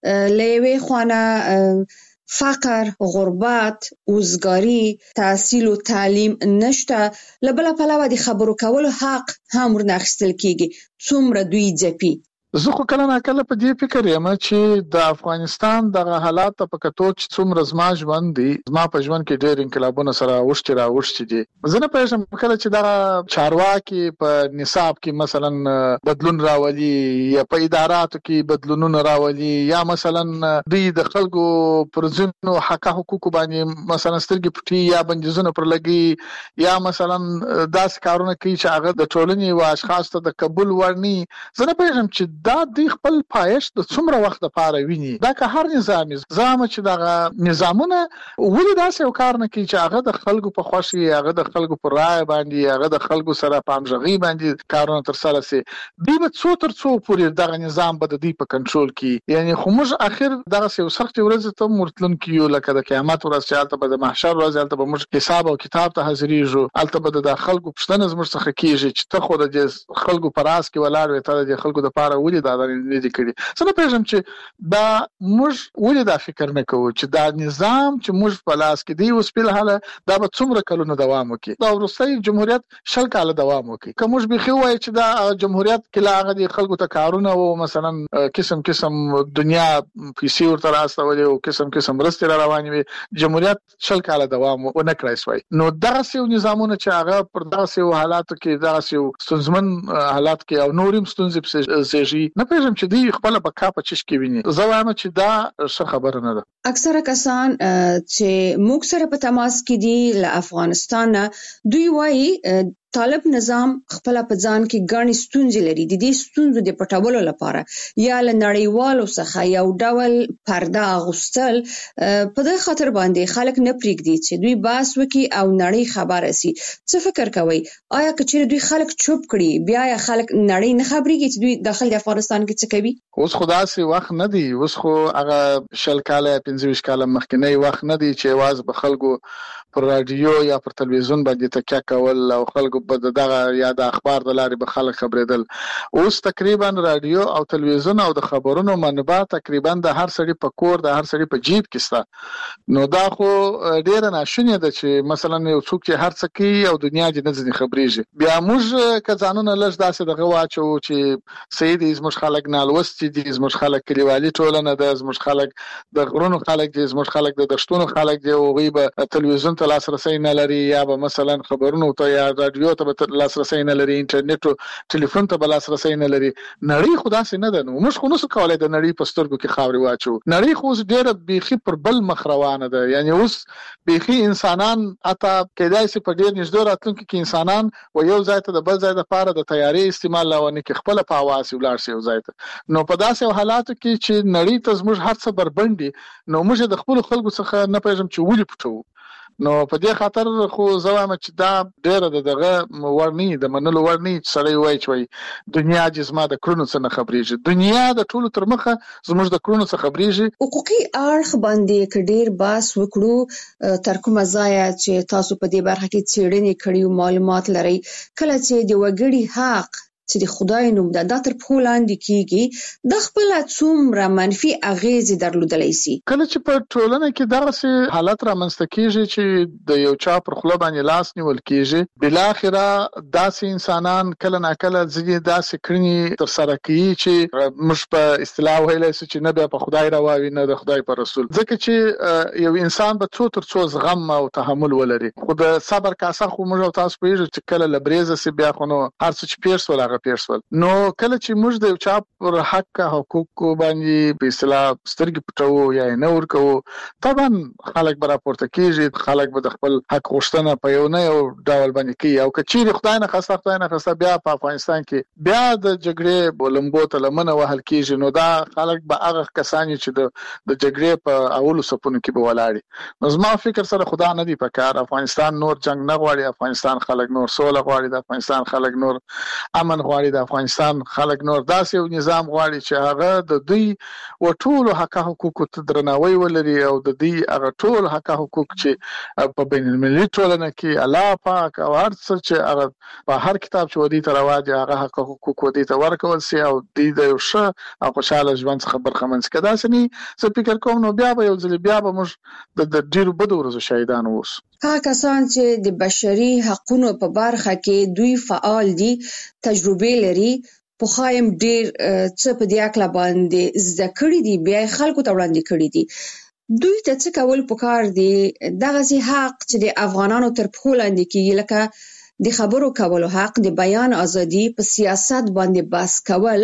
لوي خوانه فقر، غربت، وزګاری، تحصیل او تعلیم نشته. لبل پلوه د خبرو کولو حق هم ورناخستل کیږي. څومره دوی ځپي. زه خو کله نه کله په دې فکر یم چې د افغانستان دغه حالات په کتو چې څومره زما ژوند دي زما په ژوند کې ډېر انقلابونه سره وشتي دي. زه نه پېژنم کله چې دغه چارواکي په نصاب کې مثلا بدلون راولي یا په اداراتو کې بدلونونه راولي یا مثلا دوی د خلکو پر ځینو حقوقو باندې مثلا سترګې پټي یا بندیزونه پر لګي یا مثلا داس کارونه کوي چې هغه د ټولنې او اشخاص ته د قبول ورني. زه نه پېژنم چې دا د خپل پایښت د څومره وخت لپاره ویني. دا که هر نظام چې دا نظامونه ولې داسې یو کار نه کوي چې هغه د خلکو په خوښي، هغه د خلکو په رائے باندې، هغه د خلکو سره په همغږي باندې کارونه تر سره سي. دوی به څو تر څو پورې دغه نظام به د دوی په کنټرول کې، یعنی خو موږ اخر دغه یو سخت ورځ ته مرتلون کیو، لکه د قیامت ورځ چې هلته به د محشر ورځ، هلته به موږ حساب او کتاب ته حاضرېږو، هلته به د خلکو پوښتنه زموږ څخه کیږي چې ته خو د خلکو په راس کې ولاړ وې، ته د خلکو دپاره ولې دا نه دي کړي. زه نه پوهېږم چې دا موږ ولې دا فکر نه کوو چې دا نظام چې موږ په لاس کې دی اوس فلحاله دا به څومره کلونه دوام وکړي. دا وروستی جمهوریت 20 کاله دوام وکړي. که موږ بیخي ووایو چې دا جمهوریت کې لا هغه د خلکو ته کارونه و، مثلا قسم قسم دنیا پیسې ورته راستولې او قسم قسم مرستې را روانې وي، جمهوریت 20 کاله دوام ونه کړی سوی. نو دغسې یو نظامونه چې هغه پر دغسې یو حالاتو کې، دغسې یو ستونزمن حالات کې او نور هم ستونزې پسې زیږي، نه پوهېږم چې دوی خپله بقا په چش کې ویني. زه وایم چې دا ښه خبره نه ده. اکثره کسان چې موږ سره په تماس کې دي له افغانستان نه، دوی وایي طالب نظام خپل په ځان کې ګڼې ستونزې لري. د دې ستونزو د پټولو لپاره یا له نړیوالو څخه یو ډول پرده اغوستل په دې خاطر باندې خلک نه پرېږدي چې دوی بحث وکړي او نړۍ خبره سي. څه فکر کوئ؟ آیا که چېرې دوی خلک چوپ کړي، بیا یا خلک نړۍ نه خبرېږي چې دوی داخل د افغانستان کې څه کوي؟ اوس خو داسې وخت نه دی. اوس خو هغه 20 کاله 25 کاله مخکینی وخت نه دی چې یوازې به خلکو پر رادیو یا پر تلویزیون باندې تکیه کول او خلکو به دغه یا د اخبار د لارې به خلک خبرېدل. اوس تقریبا رادیو او تلویزیون او د خبرونو منبع تقریبا د هر سړي په کور، د هر سړي په جیب کې شته. نو دا خو ډېره ناشونې ده چې مثلا یو څوک چې هر څه کوي او دنیا دې نه ځنې خبرېږي. بیا موږ که ځانونه لږ داسې دغه واچو چې صحیح دي، زموږ خلک نالوستي دي، زموږ خلک کلیوالي ټولنه ده، زموږ خلک د غرونو خلک دي، زموږ خلک د دشتونو خلک دي، هغوی به تلویزیون ته لاسرسی نه لري، یا به مثلا خبرونو ته یا رادیو ته به لاسرسی نه لري، انټرنیټ او ټلیفون ته به لاسرسی نه لري. نړۍ خو داسې نه ده. نو موږ خو نسو کولی د نړۍ په سترګو کې خاورې واچو. نړۍ خو اوس ډېره بیخي پر بل مخ روانه ده. یعنی اوس بیخي انسانان حتی کېدای شي په ډېر نږدې راتلونکي کې انسانان و یو ځای ته د بل ځای دپاره د تیارې استعمال لا ونه کړي، خپله په هوا سي ولاړ شي یو ځای ته. نو په داسې حالاتو کې چې نړۍ ته زموږ هر څه بربنډ دي، نو موږ د خپلو خلکو څخه نه پوهېږم چې ولې پټوو. نو په دې خاطر خو زه وایم چې دا ډېره د دغه وړ نه د منلو وړ نه چې سړی وایي چې وایي دنیا چې زما د کړنو څه نه خبرېږي. دنیا د ټولو تر مخه زموږ د کړنو څه خبرېږي. حقوقي اړخ باندې که ډېر بحث وکړو، تر کومه ځایه چې تاسو په دې برخه کې څېړنې کړي او معلومات لرئ، کله چې د وګړي حق چې د خدای نوم ده دا تر پښو لاندې کیږي، د خپله څومره منفي اغېزې درلودلی سي؟ کله چې په ټولنه کې دغسې حالت رامنځته کیږي چې د یو چا پر خوله باندې لاس نیول کیږي، بالاخره داسې انسانان کله ناکله ځینې داسې کړنې ترسره کوي چې موږ په اصطلاح ویلی سو چې نه بیا په خدای روا وي نه د خدای په رسول. ځکه چې یو انسان به څو تر څو زغم او تحمل ولري، خو د صبر کاسه خو موږ او تاسو پوهېږو چې کله له بریزه سي بیا خو نو هر څه چې پېښ سول هغه پېښ سول. نو کله چې موږ د یو چا پر حق حقوقو باندې په اصطلاح سترګې پټوو یا یې نه ورکوو، طبعا خلک به راپورته کېږي، خلک به د خپل حق غوښتنه په یو نه یو ډول باندې کوي. او که چیرې خدای نخواسته بیا په افغانستان کې بیا د جګړې لمبو ته لمنه وهل کېږي، نو دا خلک به هغه کسان چې د جګړې په اولو صفونو کې به ولاړي. نو زما فکر سره خدا نه دی په کار. افغانستان نور جنگ نه غواړي، افغانستان خلک نور سوله غواړي، د افغانستان خلک نور امن غواړي، د افغانستان خلک نور داسې یو نظام غواړي چې هغه د دوی و ټولو حق حقوقو ته درناوی ولري او د دوی هغه ټول حق حقوق چې په بین المللي ټولنه کې الله پاک او هر څه چې هغه په هر کتاب چې ودی ته روا دي هغه حق حقوق ودی ته ورکول سي او دوی د یو ښه او خوشحاله ژوند څخه برخمن سي. که داسې نه زه فکر کوم نو بیا به یو ځل بیا به موږ د ډېرو بدو ورځو شاهدان اوسو. هغه کسان چې د بشري حقونو په برخه کې دوی فعال دي، تجربه لري، پخوایم ډېر څه په دې اکله باندې زده کړي دي، بیا یې خلکو ته وړاندې کړي دي، دوی ته څه کول پکار دي دغسې حق چې د افغانانو تر پښو لاندې کېږي، لکه د خبرو کولو حق، د بیان ازادي، په سیاست باندې بحث کول،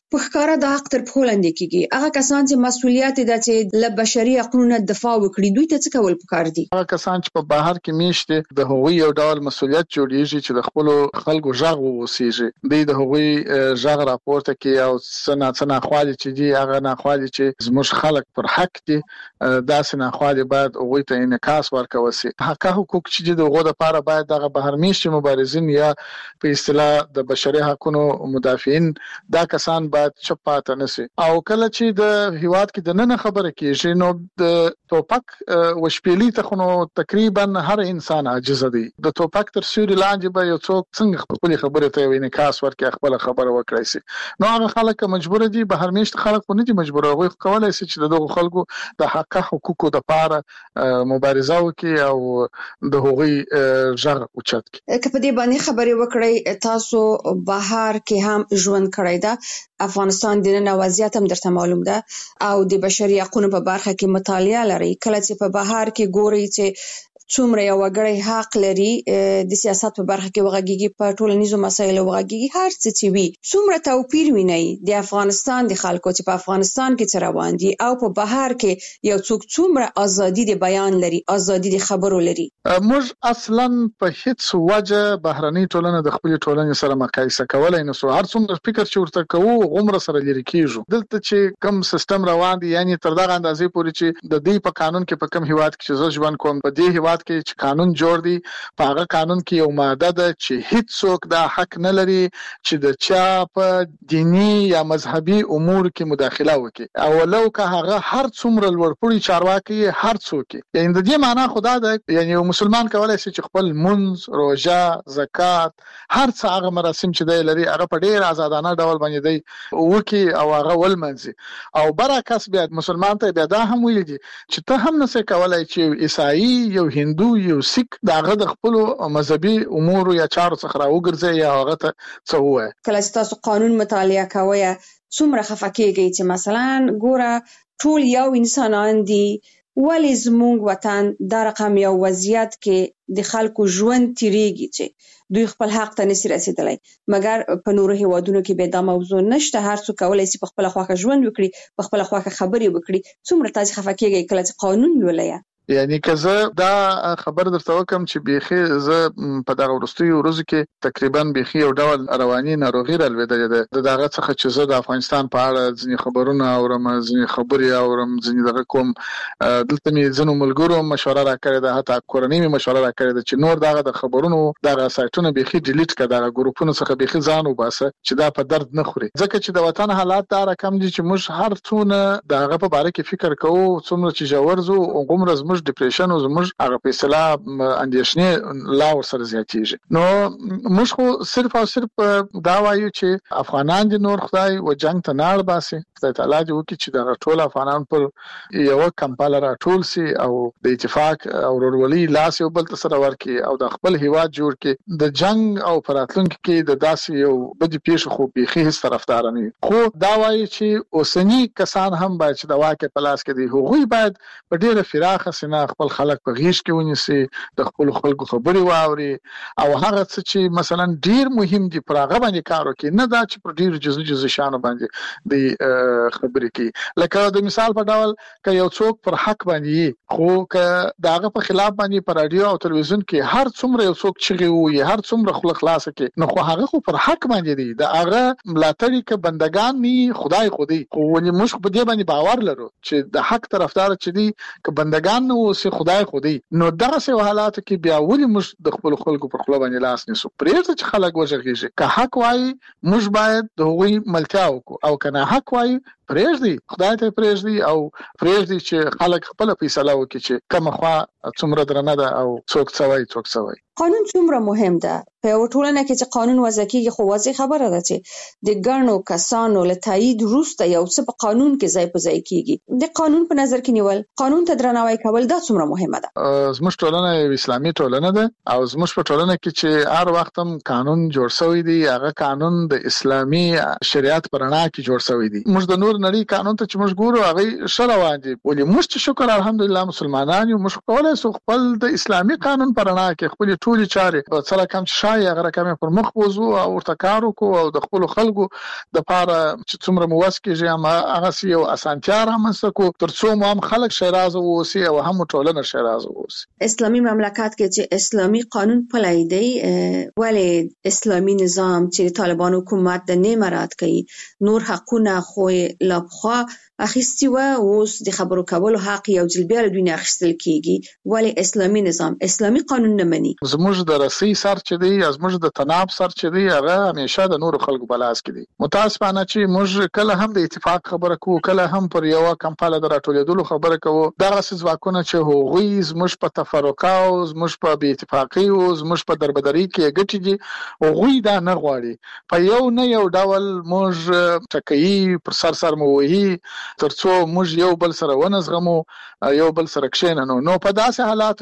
په ښکارا د حق تر پښو لاندې کیږي. هغه کسان چې مسؤلیت د چې له بشري حقوقو دفاع وکړي دوی ته څه کول پکار دي؟ هغه کسان چې په بهر کې میشته د هغوی یو ډول مسؤلیت جوړیږي چې د خپل خلکو ژغ ووسیږي. د هغوی ژغ راپورته کوي او څنګه خواله چې دی هغه نه خواله چې زموږ خلک پر حق دي دا څنګه خواله باید هغوی ته انعکاس ورکوي. حق حقوق چې دغه د لپاره باید دغه بهر میشته مبارزین یا په اصطلاح د بشري حقوقو مدافعین دا کسان باید چپاته نشي. او کله چې د هیواد کې د نن خبره کیږي نو د توپک وشپېلې ته خو تقریبا هر انسان عاجز دی. د توپک تر سیوري لاندې به یو څوک څنګه خپل خبره ته انعکاس ورکړي خپل خبره وکړي سي. نو هغه خلک مجبور دي بهر میشت خلک نه دي مجبور هغه کولای شي چې دغه خلکو د حق حقوقو د لپاره مبارزه وکړي او د هغوی ژغ اوچت کړي. که په دې باندې خبرې وکړي تاسو بهر کې هم ژوند کړی دا افغانستان د نن وضعیت هم درته معلوم ده او د بشري حقوقو په برخه کې مطالعه لري. کله چې په بهر کې ګوري چې څومره یو وګړی حق لري د سیاست په برخه کې وغږیږي په ټولنیزو مسایلو وغږیږي هر څه چې وي څومره توپیر ویني د افغانستان د خلکو چې په افغانستان کې څه روان دي او په بهر کې یو څوک څومره ازادي د بیان لري ازادي د خبرو لري. موږ اصلا په هیڅ وجه بهرني ټولنه د خپل ټولنې سره مقایسه کولای نه سو. هر څومره فکر چې ورته کوو غومره سره لري کیږو. دلته چې کم سیستم روان دي یعنی تر دغه اندازې پورې چې د دې په قانون کې په کم هیواد کې چې ژوند کوم په دې هیواد کې چې قانون جوړ دی په هغه قانون کې یو ماده ده چې هیڅ څوک دا حق نه لري چې د چا په دینی یا مذهبي امور کې مداخله وکړي او لو که هغه هر څومره لوړپوړي چارواکي هر څوک یعنی د دې معنی خدا ده یعنی یو مسلمان کولای شي چې خپل منځ روزه زکات هر څه هغه مراسم چې دی لري هغه په ډیر آزادانه ډول باندې دی وکي او هغه ولمنځي او برعکس بیا مسلمان ته بیا دا هم ویل دي چې ته هم نسې کولای چې عیسائی یو هندو یو سیک داغه د خپل مذهبي امور یا چارو څخه راوګرځي یا هغه ته څه وایي. کله چې تاسو قانون مطالعه کوئ څومره خفه کیږئ چې مثلا ګوره ټول یو انسانان دي ولې زموږ وطن د رقم یو وضعیت کې د خلکو ژوند تیریږي چې دوی خپل حق ته نشي رسیدلی مګر په نورو هیوادونو کې به دا موضوع نشته هر څوک کولای شي په خپل خواخه ژوند وکړي په خپل خواخه خبرې وکړي. څومره تاسو خفه کیږئ کله چې قانون لولئ؟ یعنی که زه دا خبر درته وکم چې بيخي زه په دغه ورستي ورځ کې تقریبا بيخي یو ډول رواني ناروغي رالوېدلې ده دغه څخه چې زه د افغانستان په اړه ځینې خبرونه اورم ځینې خبري اورم ځینې دغه کوم دلته مې ځینو ملګرو مشوره راکړې ده حتی کورنۍ مې مشوره راکړې ده چې نور دغه د خبرونو دغه سایټونه بيخي ډیلیټ کړه دغه ګروپونو څخه بيخي ځان وباسه چې دا په درد نه خوري ځکه چې د وطن حالات دا رقم دي چې موږ هر څونه دغه په اړه کې فکر کوو څومره چې جوړزو او غومره ډیپریشن او زموږ هغه په اصطلاح اندیشنې لا ورسره زیاتېږي. نو موږ خو صرف او صرف دا وایو چې افغانان دي نور خدای و جنگ ته نه اړباسي خدای تعالی دې وکړي چې دا ټول افغانان پر یو کمپاله راټول سي او د اتفاق او ورولي لاس یو بل سره ورکړي او د خپل هیواد جوړ کړي. د جنگ او پراتلونکو کې د داسې یو بدی پیښ خو بيخي هیڅ طرفدار نه خو دا وایي چې اوسنی کسان هم باید چې د واقع په لاس کې دي هغوی باید په ډیره فراخه سینه خپل خلک په غیږ کې ونیسي د خپل خلکو خبري واوري او هغه څه چې مثلا ډیر مهم دي پر هغه باندې کار وکړي نه دا چې پر ډیر جزء شانو باندې د خبرې کوي. لکه د مثال په ډول ک یو څوک پر حق باندې خو ک داغه په خلاف باندې پر رادیو او تلویزیون کې هر څومره یو څوک چغي وي هر څومره خلک خلاص کې نو خو هغه خو پر حق باندې دي د هغه ملاتړي ک بندگان ني خدای خودي خو ولې موږ په دې باندې باور لرو چې د حق طرفدار چې دي ک بندگان نو سي خدای خودي نو دغه سه حالات کې بیا ولې موږ د خپل خلکو پر خپل باندې لاس نیسو پرېږده چې خلک وژغيږي که حق وایي موږ باید د هغوی ملتیا وکړو او کنه حق وایي پرېږدي خدای ته پرېږدي او پرېږدي چې خلک خپل فیصله وکړي چې کومه خوا څومره درنه ده او څوک څه وایي. قانون څومره مهم ده په یو ټولنه کې چې قانون وضع کیږي خو واضح خبره ده چې د ګڼو کسانو له تایید وروسته یو څه په قانون کې ځای په ځای کیږي. د قانون په نظر کې نیول قانون ته درناوی کول دا څومره مهمه ده. زموږ ټولنه یو اسلامي ټولنه ده او زموږ په ټولنه کې چې هر وخت هم قانون جوړ شوی دی هغه قانون د اسلامي شریعت پر رڼا کې جوړ شوی دی. موږ د نور نړۍ قانون ته چې موږ ګورو هغه شروان دي ولې موږ چې شکر الحمدلله مسلمانان یو موږ کولای سو خپل د اسلامي قانون پر رڼا کې خپل ټولي چارې سره کم شای هغه کم پر مخ وځو او ورته کار وکړو او د خپل خلکو د پاره چې څومره موس کېږي هغه سی یو اسانتیا رامنځته کو ترڅو مو هم خلک شیراز ووسی او هم ټولنه شیراز ووسی. اسلامي مملکت کې چې اسلامي قانون پلی دی ولې اسلامي نظام چې طالبان حکومت د نه مراد کوي نور حقونه خو لابخوا اخیستی و اوس د خبرو کولو حق یو جلبیه له دوی نه اخیستل کیږي ولې اسلامي نظام اسلامي قانون نه مني. زموږ د رسۍ سر چې دی زموږ د تناب سر چې دی هغه همیشه د نور خلکو بلاس کې دی. متاسفانه چې موږ کله هم د اتفاق خبره کوو کله هم پر یو کمپاله د راټولېدلو خبره کوو دغه ځواکونه چې هغوی زموږ په تفرقه او زموږ په بې اتفاقي او زموږ په دربدري کې ګټي دي هغوی دا نه غواړي په یو نه یو ډول موږ ټکوي پر سر مو وهي ترڅو موږ یو بل سره ونزغمو یو بل سره کښینو نو په داسې حالاتو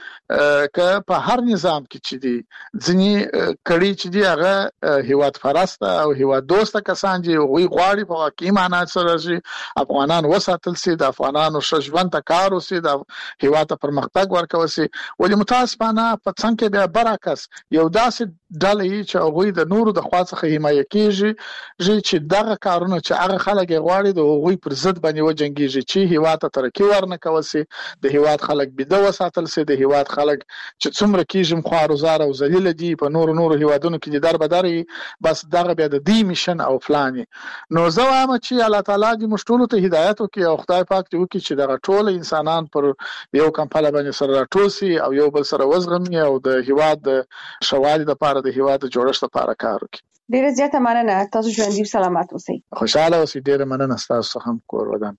کې که په هر نظام کې چې دي ځینې کړي چې دي هغه هیواد پرست او هیواد دوست کسان دي هغوی غواړي په واقعي معنا سره چې افغانان وساتل سي د افغانانو ژوند ته کار وسي د هیواد ته پرمختګ ورکوي سي ولې متاسفانه په څنګه کې بیا برعکس یو داسې ډلې چې هغوی د نورو د خوا څخه حمایه کیږي چې دغه کارونه چې هغه خلک غواړي د هغوی پر ضد باندې وجنګیږي چې هیواد ته ترقی ورنکول سي د هیواد خلک بيده وساتل سي د هیواد خلک چې څومره کیږم خوارزار او ذلیل دي په نورو هیوادونو کې در بدري بس دغه بیا د دې میشن او فلاني نو زه وایم چې الله تعالی دې مشټولو ته هدایت وکړي او خدای پاک دې وکړي چې دغه ټول انسانان پر یو کمپاله باندې سره راټول سي او یو بل سره وزغمي او د هیواد د شوالي لپاره د هیواد د جوړښت لپاره کار وکړي. ډیره زیاته مننه تاسو ژوندۍ سلامات اوسئ. خوشاله اوسئ. ډیره مننه تاسو هم کور ودان.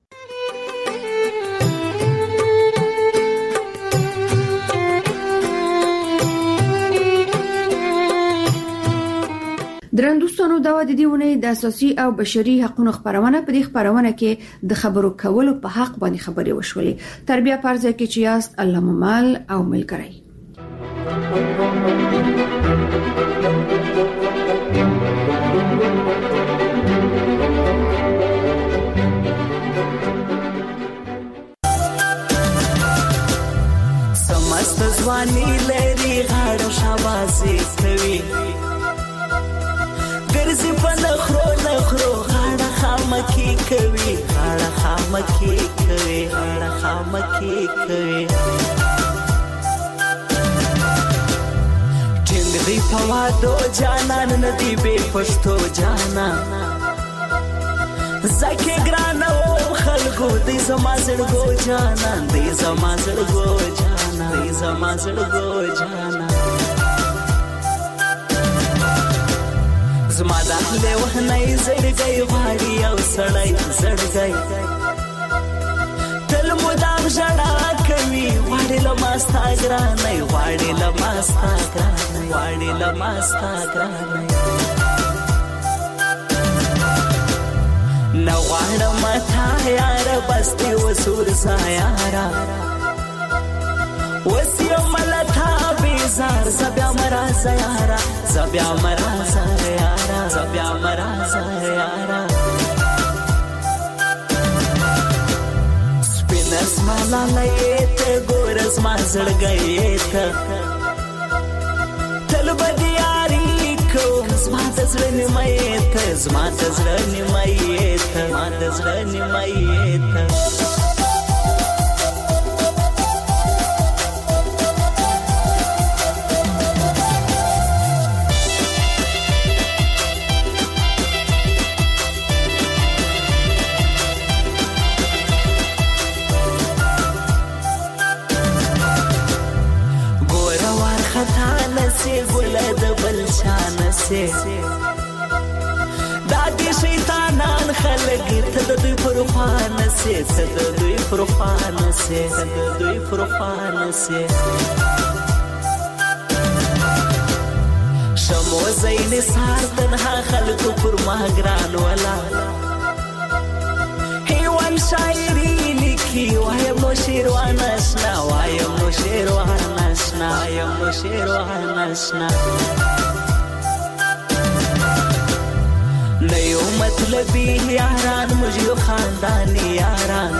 درندوستانو دا د دیونه د اساسي او بشري حقوقو خبرونه په دې خبرونه کې د خبرو کولو په حق باندې خبرې وشولې. تربیه پرځه کې چې یاست الله ممال او ملګری. سمست ځواني لري غاړه شاباسي کوي ګرځي په نخرو غاړه خامکی کوي غاړه خامکی کوي غاړه خامکی کوي ټینګي په وادو جانان ندی به پښتو جانان زکه ګرانو خلکو دې زما زړګو جانان دې زما زړګو جانان دې زما زړګو جانان زما داخله وهنه زړګي غواړي او سړی زړګي تل مدام ژړا کوي غواړي لماستا ګرانه غواړي لماستا ګرانه غواړي لماستا ګرانه نو غواړم تا یار بس دې وسور سایارا وسیو ملتا بیزار زبیا مرا زیارا زبیا مرا زیارا زبیا مرا زیارا سپینس مالا لیت ګورز ما زړګیت تل بدیاری کوم زما د زړه نیمایت زما د زړه نیمایت زما د زړه نیمایت دادی شیطانان خلق ته د دوی پروفان سي ته د دوی پروفان سي ته د دوی پروفان سي شمو زین سار تنها خلق پر ماګران ولا هیوان شاعری لیکي وایم نو شیروان آشنا وایم نو شیروان آشنا وایم نو شیروان آشنا مطلبی یاران موږ یو خاندانی یاران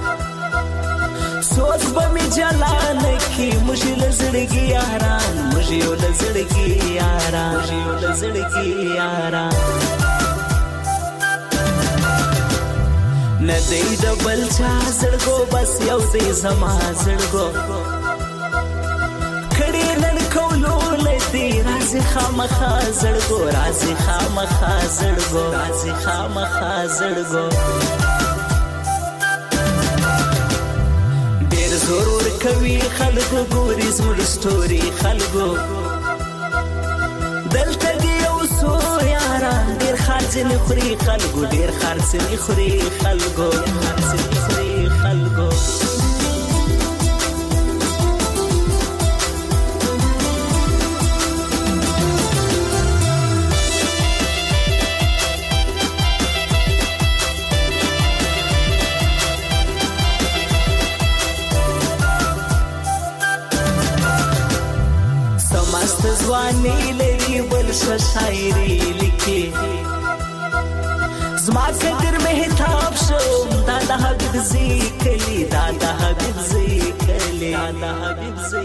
سوچ به می جلان کی موږ لزړګي یاران موږ یو لزړګي یاران موږ یو لزړګي یاران ندی د بل چا زړګو بس یو دې زما زړګو کړي نن کولو لدی راځي خامخا زړګو راځي خامخا زړګو راځي خامخا زړګو ډېر ضرور کوي خلکو ګوري زموږ ستوري خلکو دلته دی یو څو یاران ډېر خرڅنې خوري خلکو ډېر خرڅنې خوري خلکو خرڅنې خوري خلکو ځواني لري بل شاعري لیکي زما فکر مهتاب شو دا د حبیب زی کلی دا د حبیب زی کلی دا د حبیب زی